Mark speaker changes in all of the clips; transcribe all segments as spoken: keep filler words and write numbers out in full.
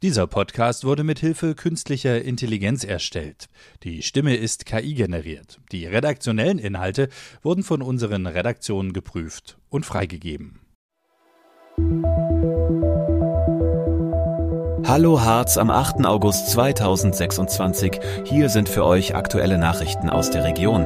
Speaker 1: Dieser Podcast wurde mit Hilfe künstlicher Intelligenz erstellt. Die Stimme ist K I generiert. Die redaktionellen Inhalte wurden von unseren Redaktionen geprüft und freigegeben.
Speaker 2: Hallo Harz am achten August zweitausendsechsundzwanzig. Hier sind für euch aktuelle Nachrichten aus der Region.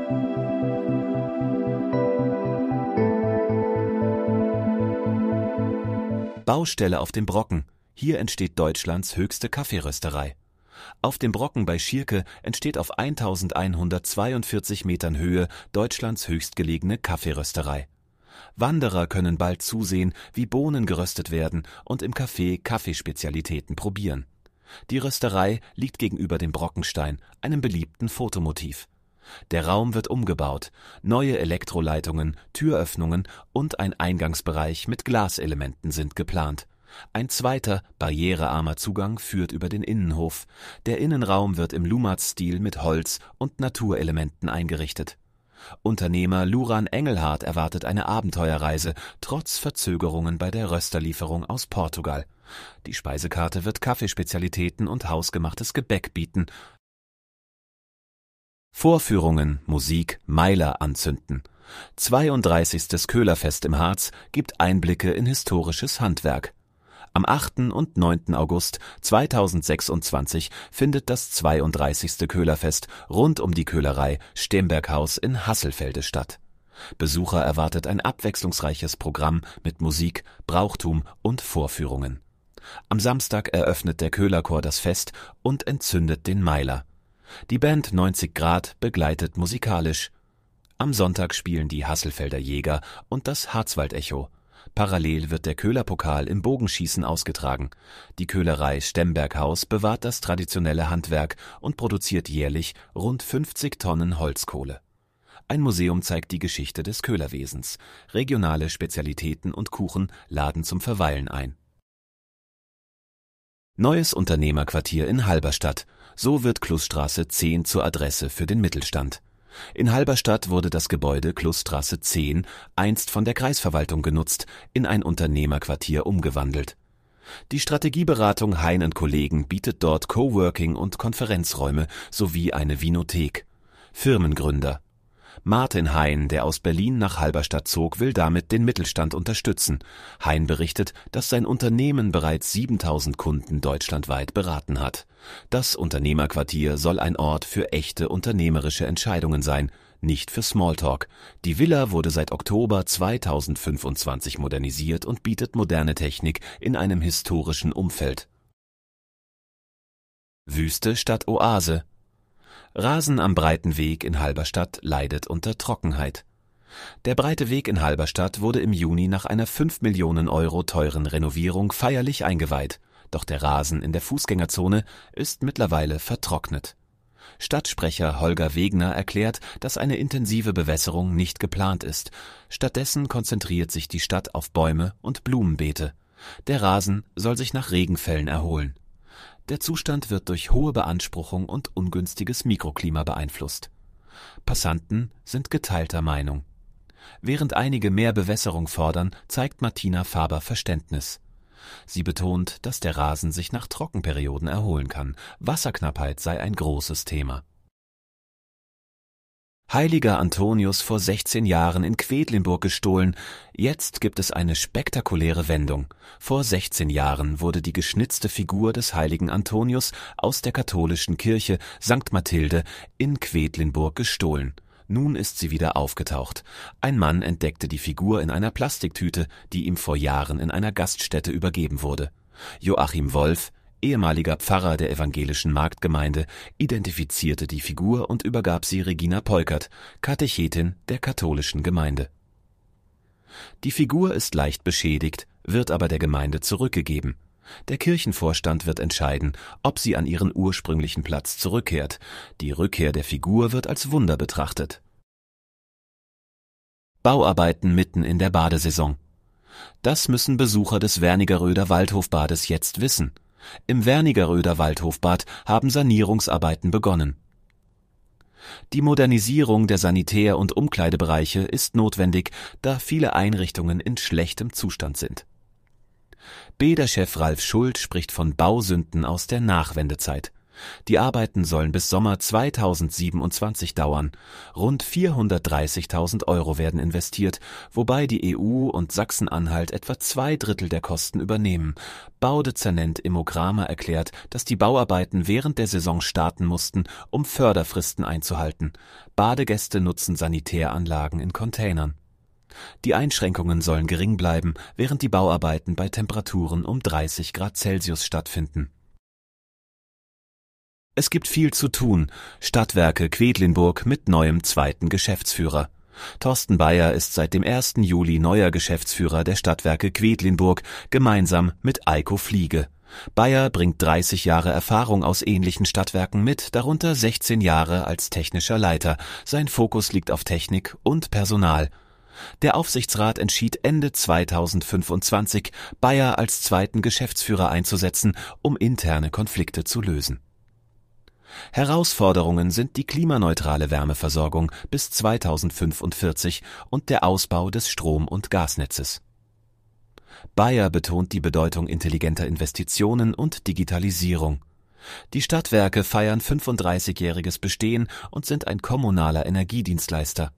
Speaker 2: Baustelle auf dem Brocken. Hier entsteht Deutschlands höchste Kaffeerösterei. Auf dem Brocken bei Schierke entsteht auf eintausendeinhundertzweiundvierzig Metern Höhe Deutschlands höchstgelegene Kaffeerösterei. Wanderer können bald zusehen, wie Bohnen geröstet werden und im Café Kaffeespezialitäten probieren. Die Rösterei liegt gegenüber dem Brockenstein, einem beliebten Fotomotiv. Der Raum wird umgebaut, neue Elektroleitungen, Türöffnungen und ein Eingangsbereich mit Glaselementen sind geplant. Ein zweiter, barrierearmer Zugang führt über den Innenhof. Der Innenraum wird im Lumatz-Stil mit Holz- und Naturelementen eingerichtet. Unternehmer Luran Engelhardt erwartet eine Abenteuerreise, trotz Verzögerungen bei der Rösterlieferung aus Portugal. Die Speisekarte wird Kaffeespezialitäten und hausgemachtes Gebäck bieten. Vorführungen, Musik, Meiler anzünden. zweiunddreißigstes Köhlerfest im Harz gibt Einblicke in historisches Handwerk. Am achten und neunten August zweitausendsechsundzwanzig findet das zweiunddreißigste Köhlerfest rund um die Köhlerei Stemberghaus in Hasselfelde statt. Besucher erwartet ein abwechslungsreiches Programm mit Musik, Brauchtum und Vorführungen. Am Samstag eröffnet der Köhlerchor das Fest und entzündet den Meiler. Die Band neunzig Grad begleitet musikalisch. Am Sonntag spielen die Hasselfelder Jäger und das Harzwaldecho. Parallel wird der Köhlerpokal im Bogenschießen ausgetragen. Die Köhlerei Stemberghaus bewahrt das traditionelle Handwerk und produziert jährlich rund fünfzig Tonnen Holzkohle. Ein Museum zeigt die Geschichte des Köhlerwesens. Regionale Spezialitäten und Kuchen laden zum Verweilen ein. Neues Unternehmerquartier in Halberstadt. So wird Klussstraße zehn zur Adresse für den Mittelstand. In Halberstadt wurde das Gebäude Klussstraße zehn, einst von der Kreisverwaltung genutzt, in ein Unternehmerquartier umgewandelt. Die Strategieberatung Hein und Kollegen bietet dort Coworking- und Konferenzräume sowie eine Vinothek. Firmengründer Martin Hein, der aus Berlin nach Halberstadt zog, will damit den Mittelstand unterstützen. Hein berichtet, dass sein Unternehmen bereits siebentausend Kunden deutschlandweit beraten hat. Das Unternehmerquartier soll ein Ort für echte unternehmerische Entscheidungen sein, nicht für Smalltalk. Die Villa wurde seit Oktober zweitausendfünfundzwanzig modernisiert und bietet moderne Technik in einem historischen Umfeld. Wüste statt Oase. Rasen am Breiten Weg in Halberstadt leidet unter Trockenheit. Der Breite Weg in Halberstadt wurde im Juni nach einer fünf Millionen Euro teuren Renovierung feierlich eingeweiht, doch der Rasen in der Fußgängerzone ist mittlerweile vertrocknet. Stadtsprecher Holger Wegner erklärt, dass eine intensive Bewässerung nicht geplant ist. Stattdessen konzentriert sich die Stadt auf Bäume und Blumenbeete. Der Rasen soll sich nach Regenfällen erholen. Der Zustand wird durch hohe Beanspruchung und ungünstiges Mikroklima beeinflusst. Passanten sind geteilter Meinung. Während einige mehr Bewässerung fordern, zeigt Martina Faber Verständnis. Sie betont, dass der Rasen sich nach Trockenperioden erholen kann. Wasserknappheit sei ein großes Thema. Heiliger Antonius vor sechzehn Jahren in Quedlinburg gestohlen. Jetzt gibt es eine spektakuläre Wendung. Vor sechzehn Jahren wurde die geschnitzte Figur des heiligen Antonius aus der katholischen Kirche Sankt Mathilde in Quedlinburg gestohlen. Nun ist sie wieder aufgetaucht. Ein Mann entdeckte die Figur in einer Plastiktüte, die ihm vor Jahren in einer Gaststätte übergeben wurde. Joachim Wolf, ehemaliger Pfarrer der evangelischen Marktgemeinde, identifizierte die Figur und übergab sie Regina Peukert, Katechetin der katholischen Gemeinde. Die Figur ist leicht beschädigt, wird aber der Gemeinde zurückgegeben. Der Kirchenvorstand wird entscheiden, ob sie an ihren ursprünglichen Platz zurückkehrt. Die Rückkehr der Figur wird als Wunder betrachtet. Bauarbeiten mitten in der Badesaison. Das müssen Besucher des Wernigeröder Waldhofbades jetzt wissen. Im Wernigeröder Waldhofbad haben Sanierungsarbeiten begonnen. Die Modernisierung der Sanitär- und Umkleidebereiche ist notwendig, da viele Einrichtungen in schlechtem Zustand sind. B E D A-Chef Ralf Schuld spricht von Bausünden aus der Nachwendezeit. Die Arbeiten sollen bis Sommer zweitausendsiebenundzwanzig dauern. Rund vierhundertdreißigtausend Euro werden investiert, wobei die E U und Sachsen-Anhalt etwa zwei Drittel der Kosten übernehmen. Baudezernent Immograma erklärt, dass die Bauarbeiten während der Saison starten mussten, um Förderfristen einzuhalten. Badegäste nutzen Sanitäranlagen in Containern. Die Einschränkungen sollen gering bleiben, während die Bauarbeiten bei Temperaturen um dreißig Grad Celsius stattfinden. Es gibt viel zu tun. Stadtwerke Quedlinburg mit neuem zweiten Geschäftsführer. Thorsten Bayer ist seit dem ersten Juli neuer Geschäftsführer der Stadtwerke Quedlinburg, gemeinsam mit Eiko Fliege. Bayer bringt dreißig Jahre Erfahrung aus ähnlichen Stadtwerken mit, darunter sechzehn Jahre als technischer Leiter. Sein Fokus liegt auf Technik und Personal. Der Aufsichtsrat entschied Ende zweitausendfünfundzwanzig, Bayer als zweiten Geschäftsführer einzusetzen, um interne Konflikte zu lösen. Herausforderungen sind die klimaneutrale Wärmeversorgung bis zweitausendfünfundvierzig und der Ausbau des Strom- und Gasnetzes. Bayer betont die Bedeutung intelligenter Investitionen und Digitalisierung. Die Stadtwerke feiern fünfunddreißigjähriges Bestehen und sind ein kommunaler Energiedienstleister.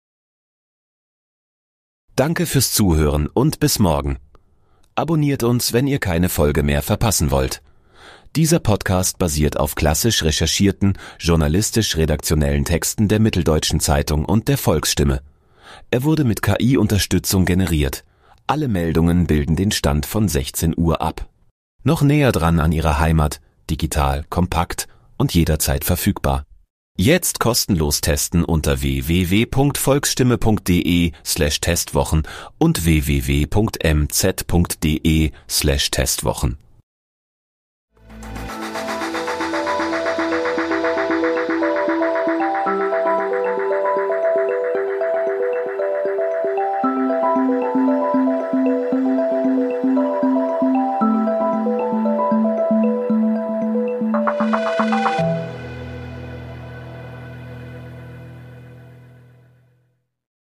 Speaker 2: Danke fürs Zuhören und bis morgen. Abonniert uns, wenn ihr keine Folge mehr verpassen wollt. Dieser Podcast basiert auf klassisch recherchierten, journalistisch-redaktionellen Texten der Mitteldeutschen Zeitung und der Volksstimme. Er wurde mit K I-Unterstützung generiert. Alle Meldungen bilden den Stand von sechzehn Uhr ab. Noch näher dran an Ihrer Heimat, digital, kompakt und jederzeit verfügbar. Jetzt kostenlos testen unter w w w punkt volksstimme punkt de slash testwochen und w w w punkt m z punkt de slash testwochen.